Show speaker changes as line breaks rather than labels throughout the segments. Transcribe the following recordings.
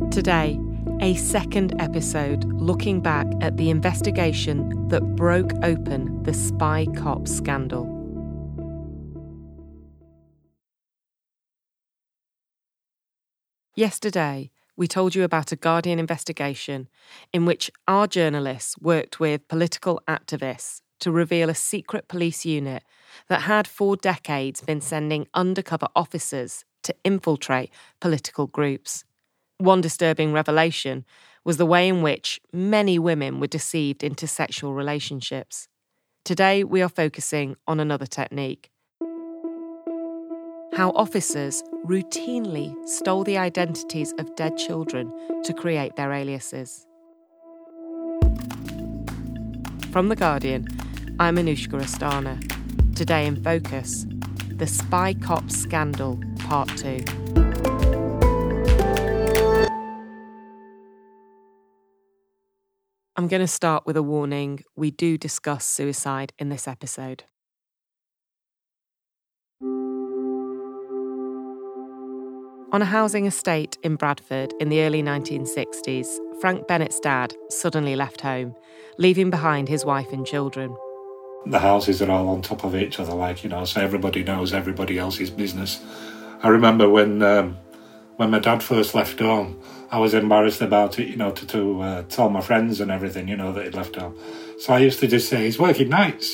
Today, a second episode looking back at the investigation that broke open the Spy Cop scandal. Yesterday, we told you about a Guardian investigation in which our journalists worked with political activists to reveal a secret police unit that had for decades been sending undercover officers to infiltrate political groups. One disturbing revelation was the way in which many women were deceived into sexual relationships. Today, we are focusing on another technique. How officers routinely stole the identities of dead children to create their aliases. From The Guardian, I'm Anushka Astana. Today in Focus, the Spy Cop Scandal, Part 2. I'm going to start with a warning. We do discuss suicide in this episode. On a housing estate in Bradford in the early 1960s, Frank Bennett's dad suddenly left home, leaving behind his wife and children.
The houses are all on top of each other, so everybody knows everybody else's business. I remember when my dad first left home, I was embarrassed about it, to tell my friends and everything, that he'd left home. So I used to just say, he's working nights.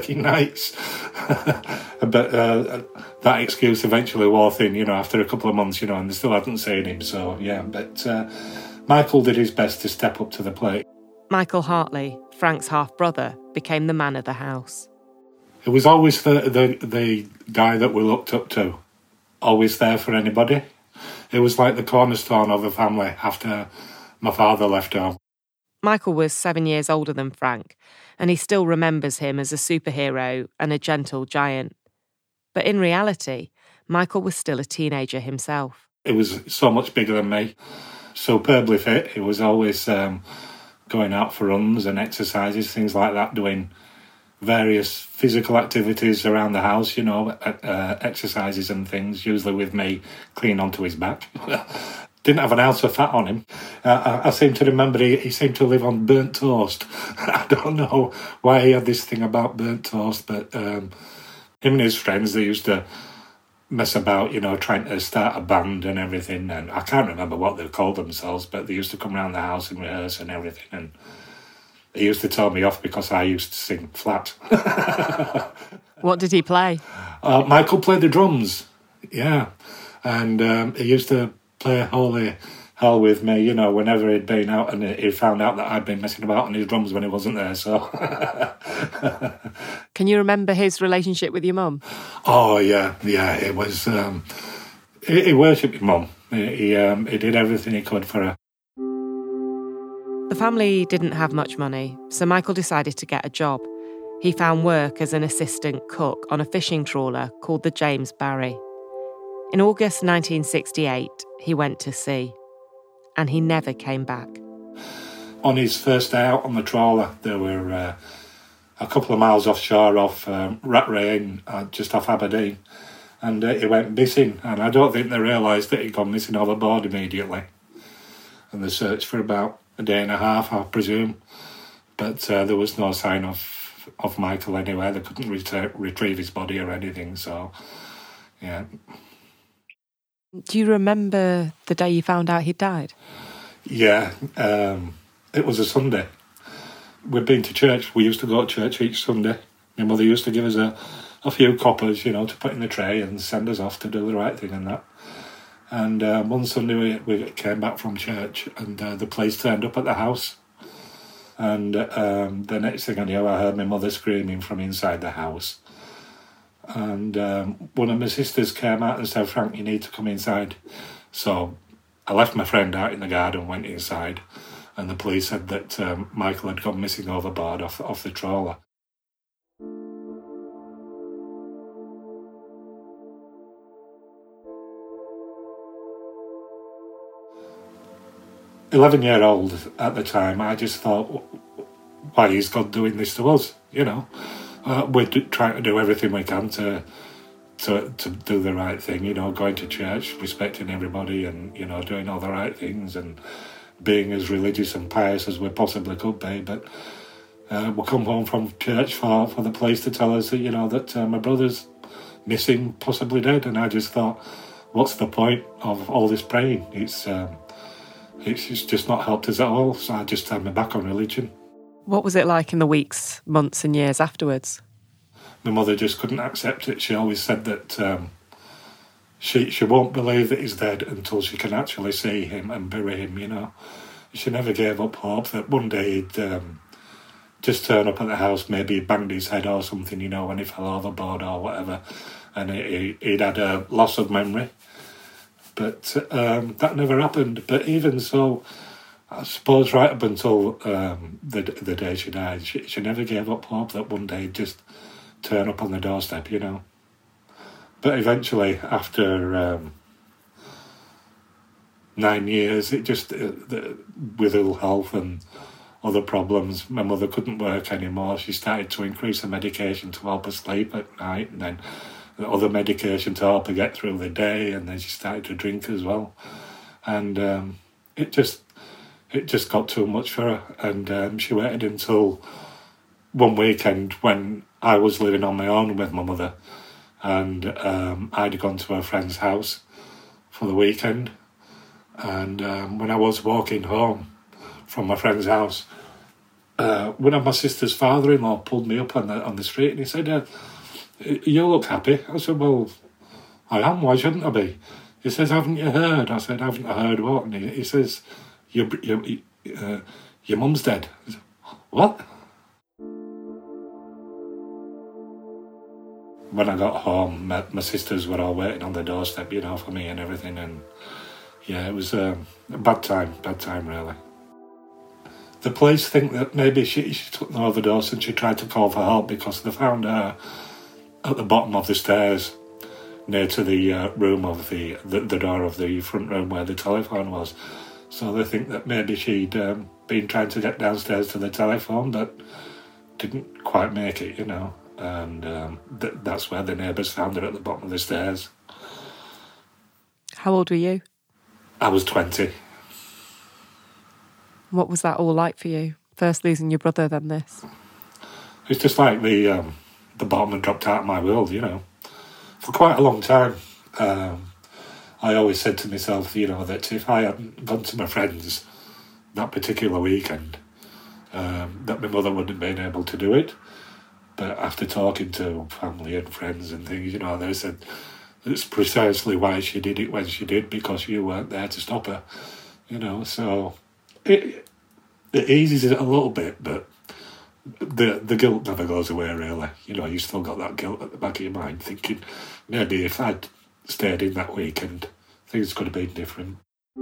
But that excuse eventually wore thin, after a couple of months, and they still hadn't seen him. So, yeah, but Michael did his best to step up to the plate.
Michael Hartley, Frank's half-brother, became the man of the house.
It was always the guy that we looked up to, always there for anybody. It was like the cornerstone of the family after my father left home.
Michael was 7 years older than Frank, and he still remembers him as a superhero and a gentle giant. But in reality, Michael was still a teenager himself.
He was so much bigger than me, superbly fit. He was always going out for runs and exercises, things like that, doing various physical activities around the house, exercises and things, usually with me clean onto his back. Didn't have an ounce of fat on him. I seem to remember he seemed to live on burnt toast. I don't know why he had this thing about burnt toast, but him and his friends, they used to mess about, trying to start a band and everything. And I can't remember what they called themselves, but they used to come around the house and rehearse and everything. And he used to tell me off because I used to sing flat.
What did he play?
Michael played the drums, yeah. And he used to play Holy Hell with me, whenever he'd been out, and he found out that I'd been messing about on his drums when he wasn't there, so...
Can you remember his relationship with your mum?
Oh, yeah, it was... he worshipped his mum. He did everything he could for her.
The family didn't have much money, so Michael decided to get a job. He found work as an assistant cook on a fishing trawler called the James Barry. In August 1968, he went to sea, and he never came back.
On his first day out on the trawler, there were a couple of miles offshore off Rattray, just off Aberdeen, and he went missing, and I don't think they realised that he'd gone missing overboard immediately. And they searched for about a day and a half, I presume, but there was no sign of Michael anywhere. They couldn't retrieve his body or anything, so, yeah.
Do you remember the day you found out he died?
Yeah, it was a Sunday. We'd been to church. We used to go to church each Sunday. My mother used to give us a few coppers, to put in the tray and send us off to do the right thing and that. And one Sunday we came back from church and the police turned up at the house. And the next thing I knew, I heard my mother screaming from inside the house. And one of my sisters came out and said, "Frank, you need to come inside." So I left my friend out in the garden, went inside, and the police said that Michael had gone missing overboard off the trawler. "11-year-old at the time, I just thought, why is God doing this to us? We're trying to do everything we can to to do the right thing, going to church, respecting everybody and, doing all the right things and being as religious and pious as we possibly could be. But we'll come home from church for the police to tell us that, that my brother's missing, possibly dead. And I just thought, what's the point of all this praying? It's just not helped us at all. So I just turned my back on religion.
What was it like in the weeks, months and years afterwards?
My mother just couldn't accept it. She always said that she won't believe that he's dead until she can actually see him and bury him, She never gave up hope that one day he'd just turn up at the house, maybe he banged his head or something, when he fell overboard or whatever, and he'd had a loss of memory. But that never happened. But even so, I suppose right up until the day she died, she never gave up hope that one day he'd just turn up on the doorstep, But eventually, after 9 years, it just, with ill health and other problems, my mother couldn't work anymore. She started to increase the medication to help her sleep at night, and then the other medication to help her get through the day, and then she started to drink as well. And it just got too much for her, and she waited until one weekend when I was living on my own with my mother, and I'd gone to her friend's house for the weekend. And when I was walking home from my friend's house, one of my sister's father-in-law pulled me up on the street, and he said, "You look happy." I said, "Well, I am. Why shouldn't I be?" He says, "Haven't you heard?" I said, "Haven't I heard what?" And he says, Your mum's dead." I said, "What?" When I got home, my sisters were all waiting on the doorstep, for me and everything. And yeah, it was a bad time really. The police think that maybe she took an overdose and she tried to call for help because they found her at the bottom of the stairs near to the room of the door of the front room where the telephone was. So they think that maybe she'd been trying to get downstairs to the telephone but didn't quite make it, And that's where the neighbours found her, at the bottom of the stairs.
How old were you?
I was 20.
What was that all like for you? First losing your brother, then this?
It's just like the bottom had dropped out of my world, For quite a long time, I always said to myself, that if I hadn't gone to my friends that particular weekend, that my mother wouldn't have been able to do it. But after talking to family and friends and things, they said it's precisely why she did it when she did, because you weren't there to stop her, So it eases it a little bit, but the guilt never goes away, really. You still got that guilt at the back of your mind, thinking maybe if I'd stayed in that weekend, things could have been different.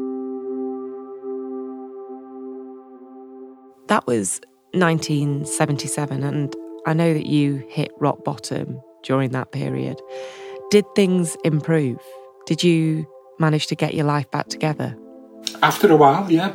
That was 1977, and I know that you hit rock bottom during that period. Did things improve? Did you manage to get your life back together?
After a while, yeah.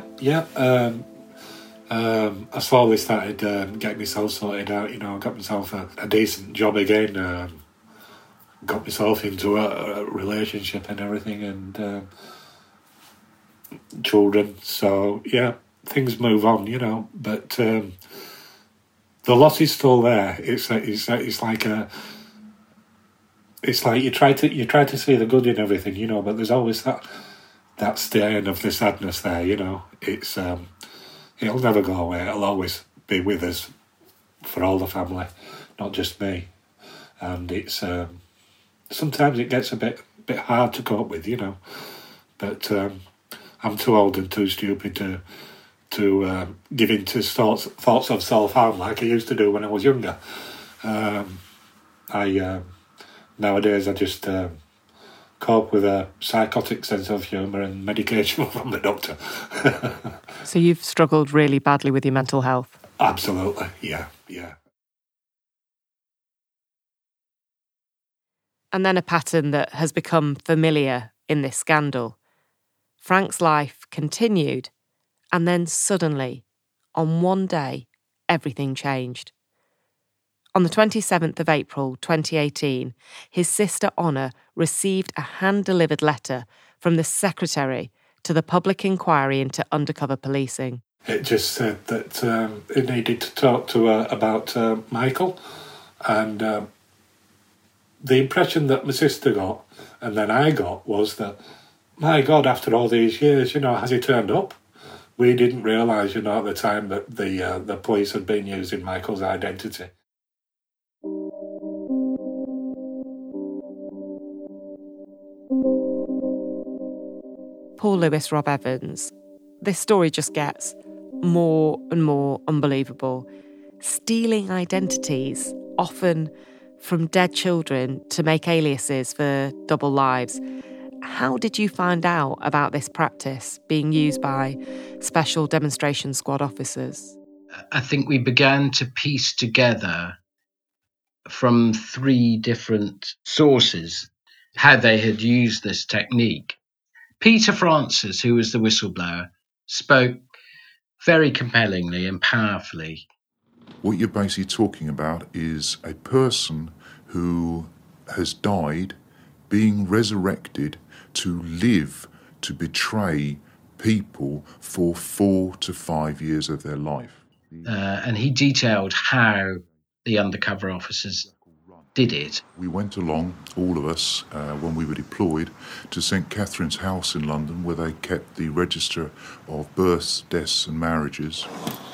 I slowly started getting myself sorted out, I got myself a decent job again, got myself into a relationship and everything, and children. So, yeah, things move on, but the loss is still there. It's like you try to see the good in everything, but there's always that stain of the sadness there, It's it'll never go away. It'll always be with us for all the family, not just me. And it's sometimes it gets a bit hard to cope with, But I'm too old and too stupid to give in to thoughts of self-harm like I used to do when I was younger. Nowadays I just cope with a psychotic sense of humour and medication from the doctor.
So you've struggled really badly with your mental health?
Absolutely, yeah.
And then a pattern that has become familiar in this scandal. Frank's life continued, and then suddenly, on one day, everything changed. On the 27th of April 2018, his sister Honor received a hand-delivered letter from the secretary to the public inquiry into undercover policing.
It just said that it needed to talk to her about Michael, and the impression that my sister got, and then I got, was that, my God, after all these years, has he turned up? We didn't realise, at the time that the police had been using Michael's identity.
Paul Lewis, Rob Evans. This story just gets more and more unbelievable. Stealing identities, often from dead children, to make aliases for double lives. How did you find out about this practice being used by Special Demonstration Squad officers?
I think we began to piece together from 3 different sources how they had used this technique. Peter Francis, who was the whistleblower, spoke very compellingly and powerfully.
What you're basically talking about is a person who has died being resurrected to live, to betray people for 4 to 5 years of their life.
And he detailed how the undercover officers did it.
We went along, all of us, when we were deployed, to St Catherine's House in London, where they kept the register of births, deaths and marriages.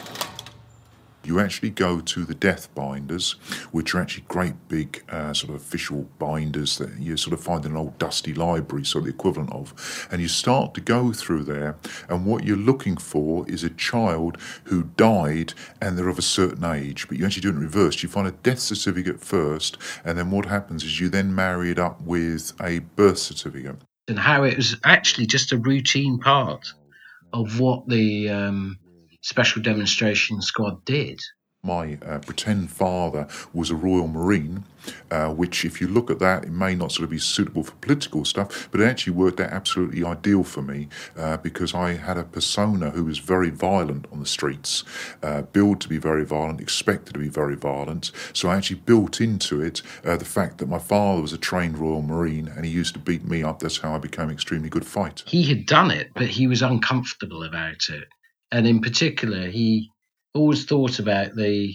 You actually go to the death binders, which are actually great big sort of official binders that you sort of find in an old dusty library, so the equivalent of, and you start to go through there, and what you're looking for is a child who died and they're of a certain age, but you actually do it in reverse. You find a death certificate first, and then what happens is you then marry it up with a birth certificate.
And how it was actually just a routine part of what the Special Demonstration Squad did.
My pretend father was a Royal Marine, which if you look at that, it may not sort of be suitable for political stuff, but it actually worked out absolutely ideal for me because I had a persona who was very violent on the streets, billed to be very violent, expected to be very violent. So I actually built into it the fact that my father was a trained Royal Marine and he used to beat me up. That's how I became an extremely good fighter.
He had done it, but he was uncomfortable about it. And in particular, he always thought about the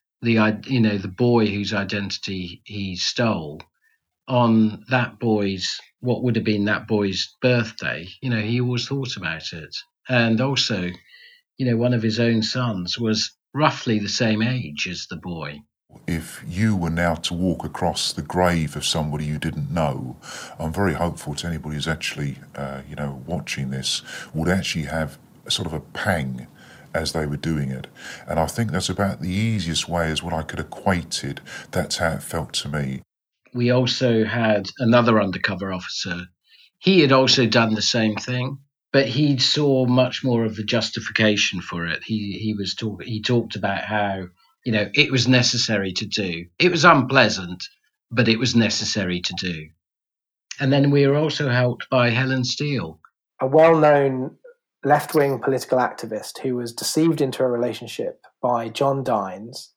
boy whose identity he stole on that boy's, what would have been that boy's birthday. He always thought about it. And also, one of his own sons was roughly the same age as the boy.
If you were now to walk across the grave of somebody you didn't know, I'm very hopeful to anybody who's actually, watching this would actually have sort of a pang as they were doing it. And I think that's about the easiest way as what I could equate it. That's how it felt to me.
We also had another undercover officer. He had also done the same thing, but he saw much more of a justification for it. He talked about how, it was necessary to do. It was unpleasant, but it was necessary to do. And then we were also helped by Helen Steele,
a well-known left-wing political activist who was deceived into a relationship by John Dines.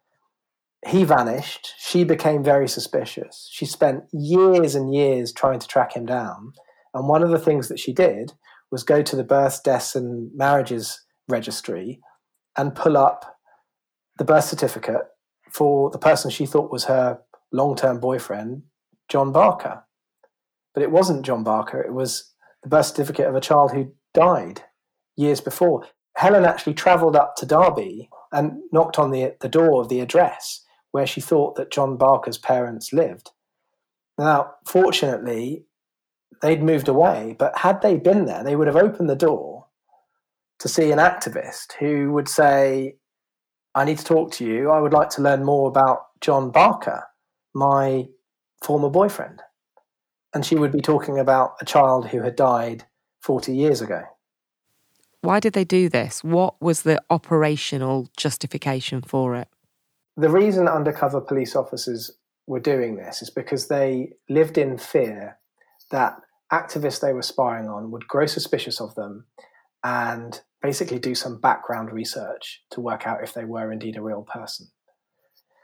He vanished. She became very suspicious. She spent years and years trying to track him down. And one of the things that she did was go to the births, deaths and marriages registry and pull up the birth certificate for the person she thought was her long-term boyfriend, John Barker. But it wasn't John Barker. It was the birth certificate of a child who died years before. Helen actually travelled up to Derby and knocked on the door of the address where she thought that John Barker's parents lived. Now, fortunately, they'd moved away, but had they been there, they would have opened the door to see an activist who would say, I need to talk to you. I would like to learn more about John Barker, my former boyfriend. And she would be talking about a child who had died 40 years ago.
Why did they do this? What was the operational justification for it?
The reason undercover police officers were doing this is because they lived in fear that activists they were spying on would grow suspicious of them and basically do some background research to work out if they were indeed a real person.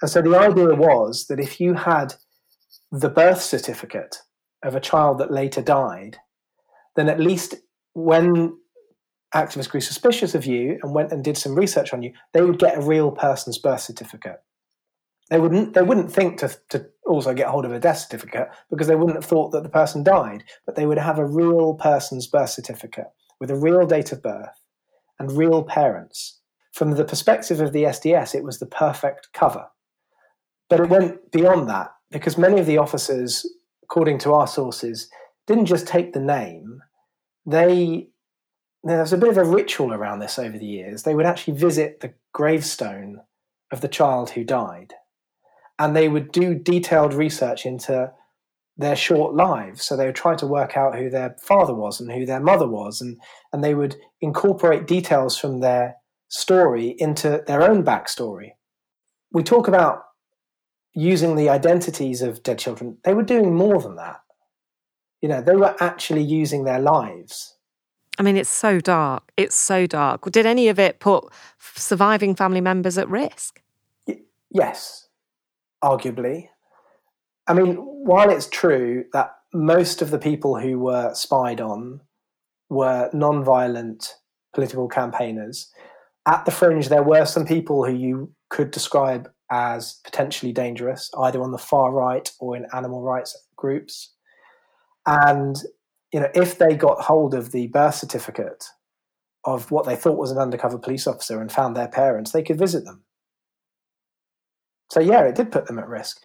And so the idea was that if you had the birth certificate of a child that later died, then at least when activists grew suspicious of you and went and did some research on you, they would get a real person's birth certificate. They wouldn't think to also get hold of a death certificate, because they wouldn't have thought that the person died, but they would have a real person's birth certificate with a real date of birth and real parents. From the perspective of the SDS, it was the perfect cover. But it went beyond that, because many of the officers, according to our sources, didn't just take the name. There was a bit of a ritual around this over the years. They would actually visit the gravestone of the child who died, and they would do detailed research into their short lives. So they would try to work out who their father was and who their mother was, and they would incorporate details from their story into their own backstory. We talk about using the identities of dead children. They were doing more than that. They were actually using their lives.
I mean, it's so dark. It's so dark. Did any of it put surviving family members at risk?
Yes, arguably. I mean, while it's true that most of the people who were spied on were non-violent political campaigners, at the fringe there were some people who you could describe as potentially dangerous, either on the far right or in animal rights groups. And if they got hold of the birth certificate of what they thought was an undercover police officer and found their parents, they could visit them. So yeah, it did put them at risk.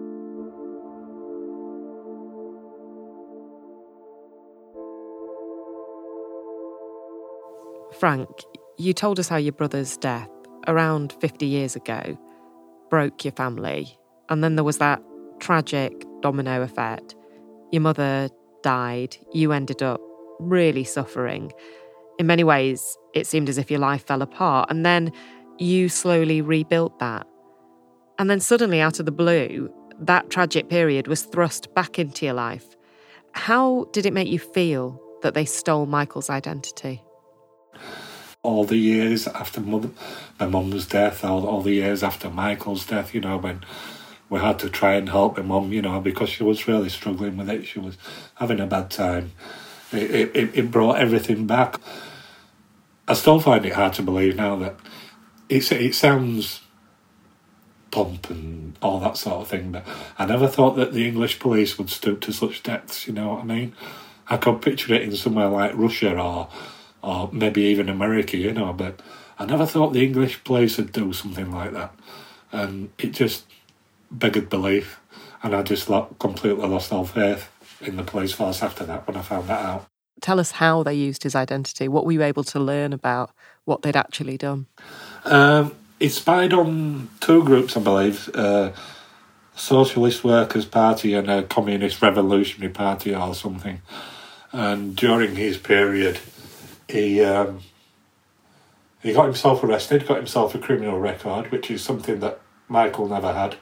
Frank, you told us how your brother's death, around 50 years ago, broke your family. And then there was that tragic domino effect. Your mother died. You ended up really suffering. In many ways, it seemed as if your life fell apart. And then you slowly rebuilt that. And then suddenly, out of the blue, that tragic period was thrust back into your life. How did it make you feel that they stole Michael's identity?
All the years after my mum's death, all the years after Michael's death, when we had to try and help my mum, because she was really struggling with it. She was having a bad time. It brought everything back. I still find it hard to believe now that it sounds pomp and all that sort of thing, but I never thought that the English police would stoop to such depths, you know what I mean? I could picture it in somewhere like Russia or maybe even America, but I never thought the English police would do something like that. And it just begged belief, and I just completely lost all faith in the police force after that when I found that out.
Tell us how they used his identity. What were you able to learn about what they'd actually done?
He spied on two groups, I believe, Socialist Workers' Party and a Communist Revolutionary Party or something. And during his period, he got himself arrested, got himself a criminal record, which is something that Michael never had.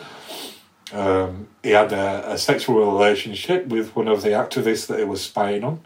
He had a sexual relationship with one of the activists that he was spying on.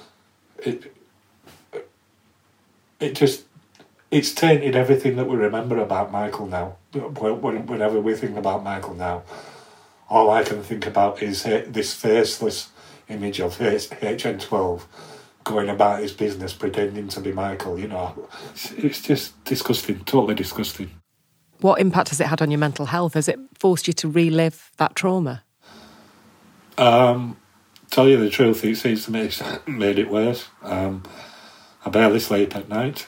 It's tainted everything that we remember about Michael now. Whenever we think about Michael now, all I can think about is this faceless image of HN12 going about his business pretending to be Michael, It's just disgusting, totally disgusting.
What impact has it had on your mental health? Has it forced you to relive that trauma?
Tell you the truth, it's made it worse. I barely sleep at night.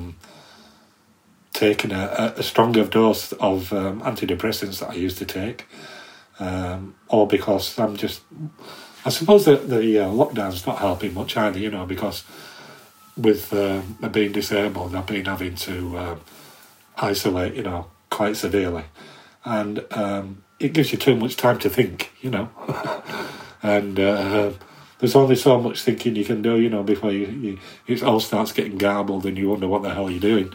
Taking a stronger dose of antidepressants that I used to take, or because I suppose that the lockdown's not helping much either, because with being disabled, I've been having to isolate, quite severely, and it gives you too much time to think, and there's only so much thinking you can do, before it all starts getting garbled and you wonder what the hell you're doing.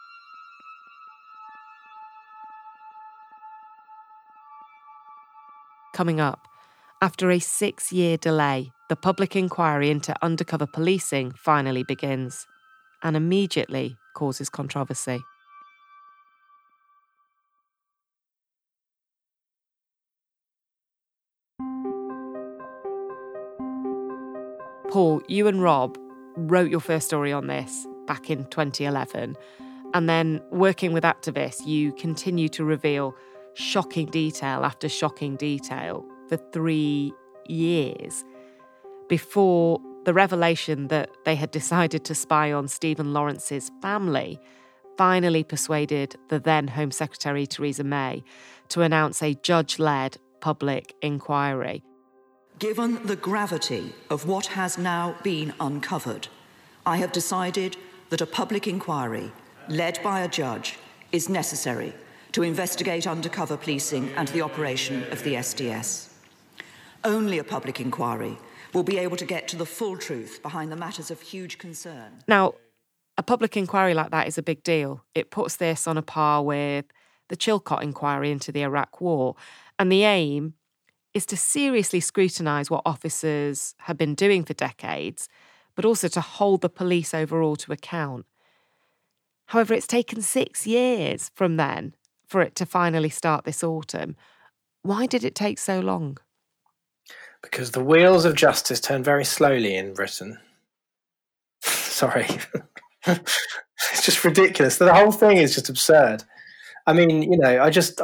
Coming up, after a 6-year delay, the public inquiry into undercover policing finally begins and immediately causes controversy. Paul, you and Rob wrote your first story on this back in 2011. And then working with activists, you continue to reveal shocking detail after shocking detail for 3 years before the revelation that they had decided to spy on Stephen Lawrence's family finally persuaded the then Home Secretary Theresa May to announce a judge-led public inquiry.
Given the gravity of what has now been uncovered, I have decided that a public inquiry led by a judge is necessary to investigate undercover policing and the operation of the SDS. Only a public inquiry will be able to get to the full truth behind the matters of huge concern.
Now, a public inquiry like that is a big deal. It puts this on a par with the Chilcot inquiry into the Iraq War. And the aim is to seriously scrutinise what officers have been doing for decades, but also to hold the police overall to account. However, it's taken 6 years from then for it to finally start this autumn. Why did it take so long?
Because the wheels of justice turn very slowly in Britain. Sorry. It's just ridiculous. The whole thing is just absurd. I mean, you know,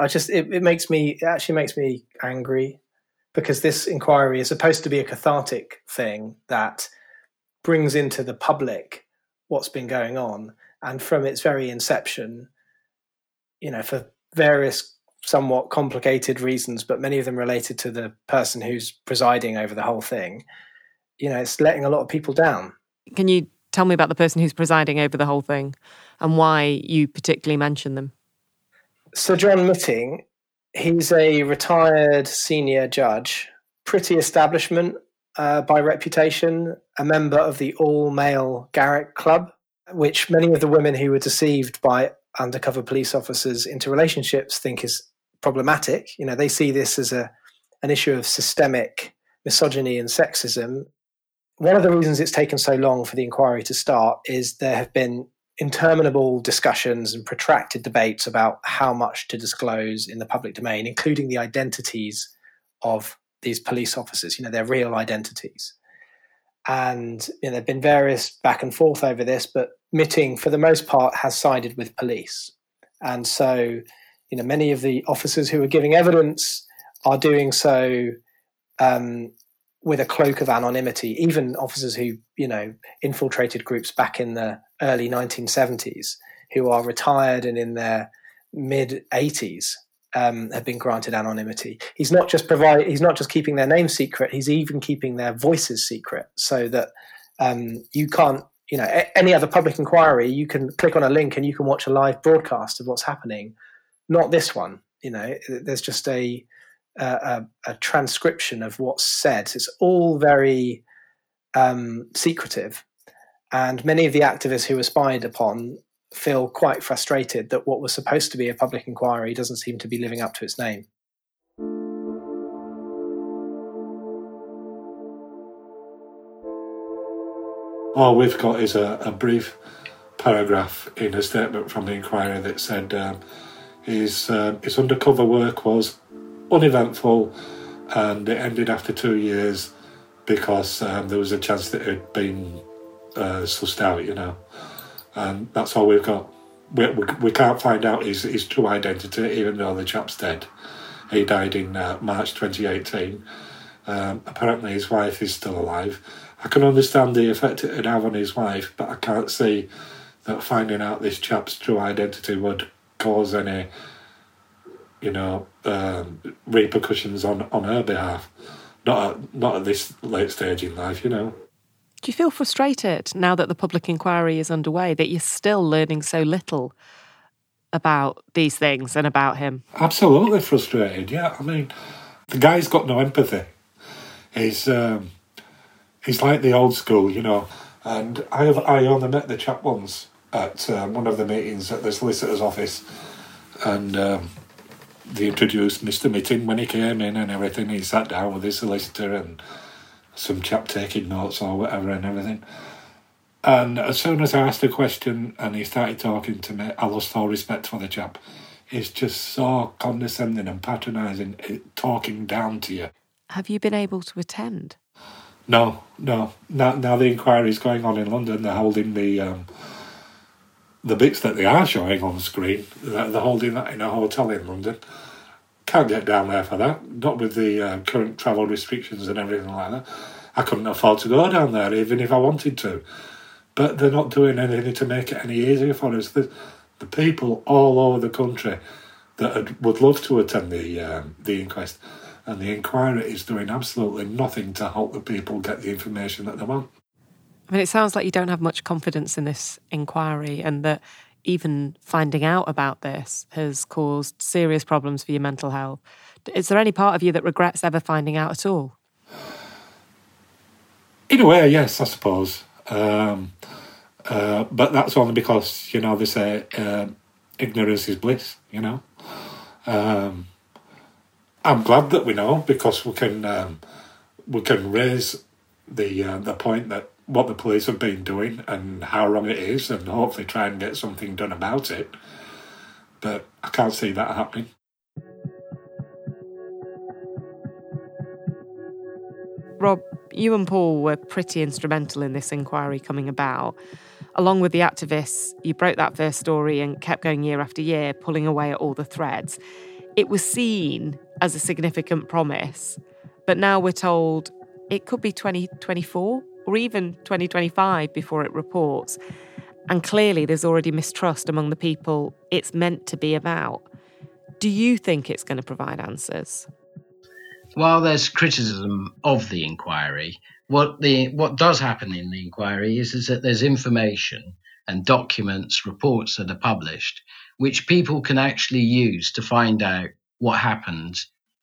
it actually makes me angry, because this inquiry is supposed to be a cathartic thing that brings into the public what's been going on. And from its very inception, you know, for various somewhat complicated reasons, but many of them related to the person who's presiding over the whole thing, you know, it's letting a lot of people down.
Can you tell me about the person who's presiding over the whole thing and why you particularly mention them?
Sir John Mitting, he's a retired senior judge, pretty establishment by reputation, a member of the all-male Garrick Club, which many of the women who were deceived by undercover police officers into relationships think is problematic. You know, they see this as an issue of systemic misogyny and sexism. One of the reasons it's taken so long for the inquiry to start is there have been interminable discussions and protracted debates about how much to disclose in the public domain, including the identities of these police officers, you know, their real identities. And you know, there have been various back and forth over this, but Mitting, for the most part, has sided with police. And so, you know, many of the officers who are giving evidence are doing so with a cloak of anonymity, even officers who, you know, infiltrated groups back in the early 1970s, who are retired and in their mid-80s, have been granted anonymity. He's not just keeping their names secret, he's even keeping their voices secret, so that you can't, you know, any other public inquiry, you can click on a link and you can watch a live broadcast of what's happening. Not this one. You know, there's just a transcription of what's said. It's all very secretive, and many of the activists who were spied upon feel quite frustrated that what was supposed to be a public inquiry doesn't seem to be living up to its name.
All we've got is a brief paragraph in a statement from the inquiry that said his undercover work was uneventful and it ended after 2 years because there was a chance that it had been sussed out, you know. And that's all we've got. We can't find out his true identity, even though the chap's dead. He died in March 2018. Apparently his wife is still alive. I can understand the effect it would have on his wife, but I can't see that finding out this chap's true identity would cause any, you know, repercussions on her behalf. Not at this late stage in life, you know.
Do you feel frustrated now that the public inquiry is underway, that you're still learning so little about these things and about him? Absolutely frustrated, yeah. I mean, the guy's got no empathy. He's like the old school, you know. And I only met the chap once at one of the meetings at the solicitor's office, and they introduced Mr. Mitting when he came in and everything. He sat down with his solicitor and some chap taking notes or whatever and everything. And as soon as I asked a question and he started talking to me, I lost all respect for the chap. He's just so condescending and patronising, talking down to you. Have you been able to attend?
No. Now the inquiry is going on in London. They're holding the bits that they are showing on the screen. They're holding that in a hotel in London. Can't get down there for that. Not with the current travel restrictions and everything like that. I couldn't afford to go down there even if I wanted to. But they're not doing anything to make it any easier for us. The people all over the country that would love to attend the inquest, and the inquiry is doing absolutely nothing to help the people get the information that they want.
I mean, it sounds like you don't have much confidence in this inquiry, and that even finding out about this has caused serious problems for your mental health. Is there any part of you that regrets ever finding out at all?
In a way, yes, I suppose. But that's only because, they say ignorance is bliss, I'm glad that we know, because we can raise the point that what the police have been doing and how wrong it is, and hopefully try and get something done about it. But I can't see that happening.
Rob, you and Paul were pretty instrumental in this inquiry coming about. Along with the activists, you broke that first story and kept going year after year, pulling away at all the threads. It was seen as a significant promise, but now we're told it could be 2024 or even 2025 before it reports. And clearly there's already mistrust among the people it's meant to be about. Do you think it's going to provide answers?
While there's criticism of the inquiry, what does happen in the inquiry is that there's information and documents, reports that are published, which people can actually use to find out what happened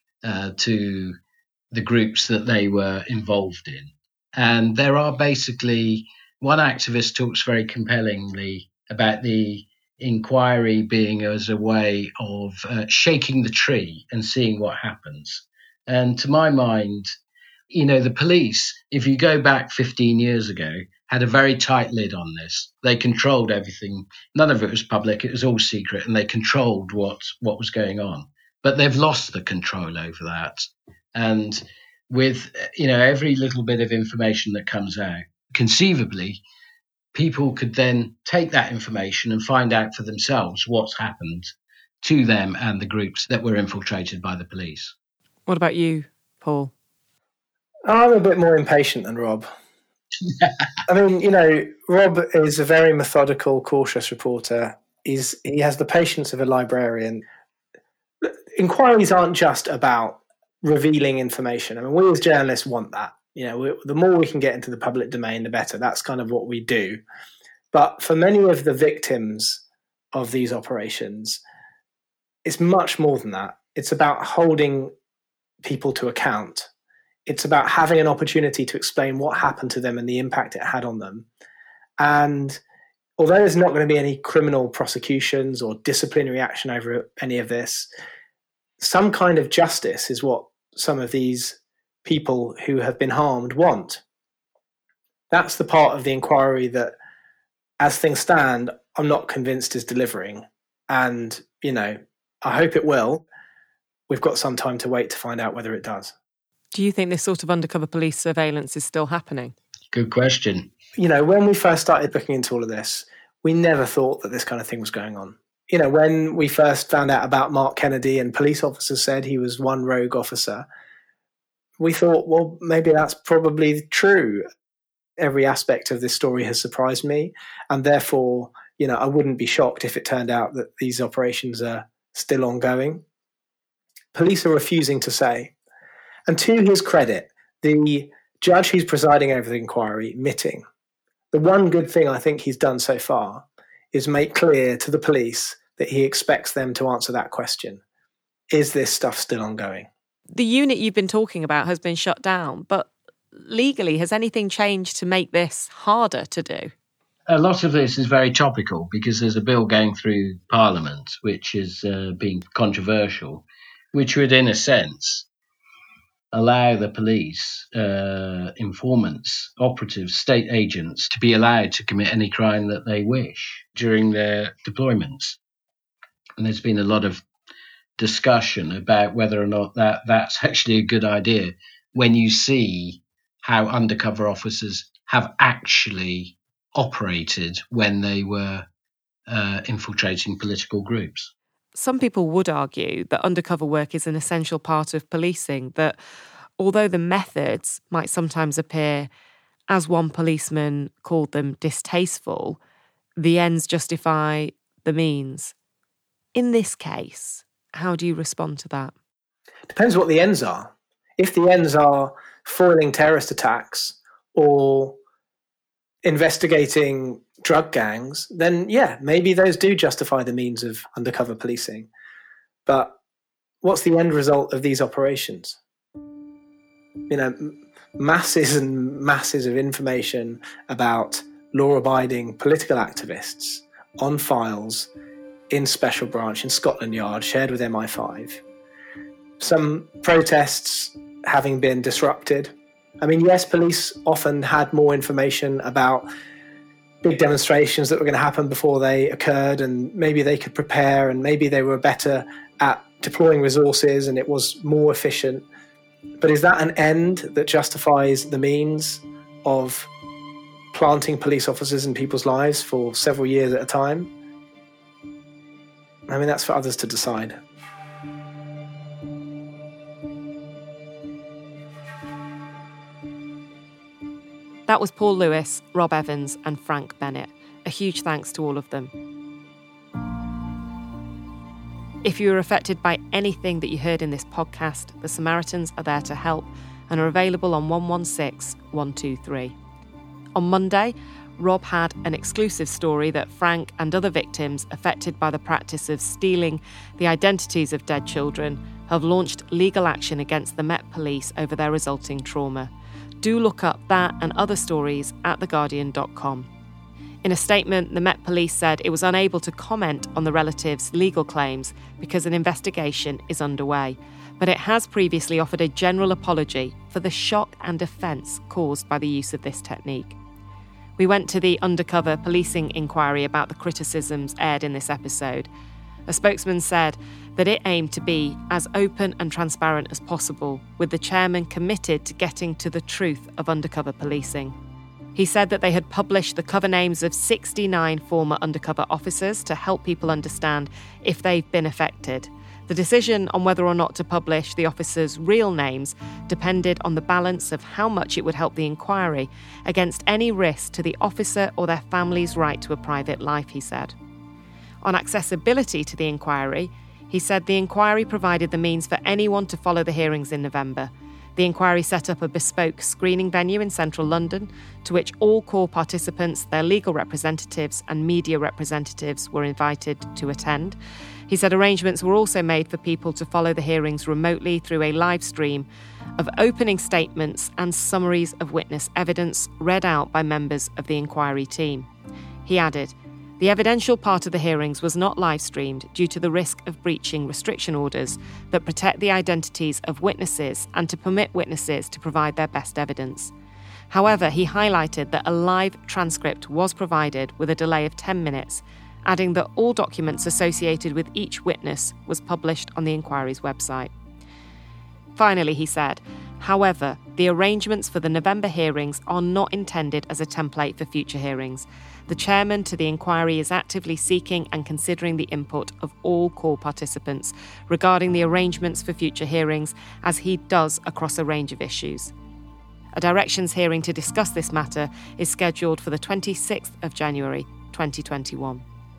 to the groups that they were involved in. And there are basically, one activist talks very compellingly about the inquiry being as a way of shaking the tree and seeing what happens. And to my mind, the police, if you go back 15 years ago, had a very tight lid on this. They controlled everything. None of it was public. It was all secret, and they controlled what was going on. But they've lost the control over that. And with, every little bit of information that comes out, conceivably, people could then take that information and find out for themselves what's happened to them and the groups that were infiltrated by the police.
What about you, Paul?
I'm a bit more impatient than Rob. I mean, Rob is a very methodical, cautious reporter. He has the patience of a librarian. Inquiries aren't just about revealing information. I mean, we as journalists want that. The more we can get into the public domain, the better. That's kind of what we do. But for many of the victims of these operations, it's much more than that. It's about holding people to account. It's about having an opportunity to explain what happened to them and the impact it had on them. And although there's not going to be any criminal prosecutions or disciplinary action over any of this, some kind of justice is what some of these people who have been harmed want. That's the part of the inquiry that, as things stand, I'm not convinced is delivering. And, I hope it will. We've got some time to wait to find out whether it does.
Do you think this sort of undercover police surveillance is still happening?
Good question.
When we first started looking into all of this, we never thought that this kind of thing was going on. When we first found out about Mark Kennedy and police officers said he was one rogue officer, we thought, well, maybe that's probably true. Every aspect of this story has surprised me. And therefore, I wouldn't be shocked if it turned out that these operations are still ongoing. Police are refusing to say. And to his credit, the judge who's presiding over the inquiry, Mitting, the one good thing I think he's done so far is make clear to the police that he expects them to answer that question. Is this stuff still ongoing?
The unit you've been talking about has been shut down, but legally, has anything changed to make this harder to do?
A lot of this is very topical because there's a bill going through Parliament which is being controversial, which would, in a sense, allow the police, informants, operatives, state agents to be allowed to commit any crime that they wish during their deployments. And there's been a lot of discussion about whether or not that's actually a good idea when you see how undercover officers have actually operated when they were infiltrating political groups.
Some people would argue that undercover work is an essential part of policing, that although the methods might sometimes appear, as one policeman called them, distasteful, the ends justify the means. In this case, how do you respond to that?
Depends what the ends are. If the ends are foiling terrorist attacks or investigating drug gangs, then yeah, maybe those do justify the means of undercover policing. But what's the end result of these operations? You know, masses and masses of information about law-abiding political activists on files in Special Branch in Scotland Yard, shared with MI5. Some protests having been disrupted. I mean, yes, police often had more information about big demonstrations that were going to happen before they occurred, and maybe they could prepare, and maybe they were better at deploying resources and it was more efficient. But is that an end that justifies the means of planting police officers in people's lives for several years at a time? I mean, that's for others to decide.
That was Paul Lewis, Rob Evans and Frank Bennett. A huge thanks to all of them. If you were affected by anything that you heard in this podcast, the Samaritans are there to help and are available on 116 123. On Monday, Rob had an exclusive story that Frank and other victims affected by the practice of stealing the identities of dead children have launched legal action against the Met Police over their resulting trauma. Do look up that and other stories at theguardian.com. In a statement, the Met Police said it was unable to comment on the relatives' legal claims because an investigation is underway, but it has previously offered a general apology for the shock and offence caused by the use of this technique. We went to the undercover policing inquiry about the criticisms aired in this episode. A spokesman said that it aimed to be as open and transparent as possible, with the chairman committed to getting to the truth of undercover policing. He said that they had published the cover names of 69 former undercover officers to help people understand if they've been affected. The decision on whether or not to publish the officers' real names depended on the balance of how much it would help the inquiry against any risk to the officer or their family's right to a private life, he said. On accessibility to the inquiry, he said the inquiry provided the means for anyone to follow the hearings in November. The inquiry set up a bespoke screening venue in central London to which all core participants, their legal representatives and media representatives were invited to attend. He said arrangements were also made for people to follow the hearings remotely through a live stream of opening statements and summaries of witness evidence read out by members of the inquiry team. He added, the evidential part of the hearings was not live-streamed due to the risk of breaching restriction orders that protect the identities of witnesses and to permit witnesses to provide their best evidence. However, he highlighted that a live transcript was provided with a delay of 10 minutes, adding that all documents associated with each witness was published on the inquiry's website. Finally, he said, however, the arrangements for the November hearings are not intended as a template for future hearings. The chairman to the inquiry is actively seeking and considering the input of all core participants regarding the arrangements for future hearings, as he does across a range of issues. A directions hearing to discuss this matter is scheduled for the 26th of January 2021.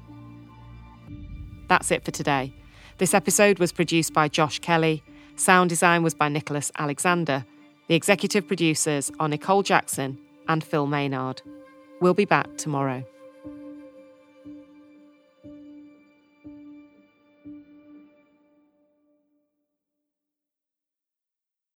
That's it for today. This episode was produced by Josh Kelly. Sound design was by Nicholas Alexander. The executive producers are Nicole Jackson and Phil Maynard. We'll be back tomorrow.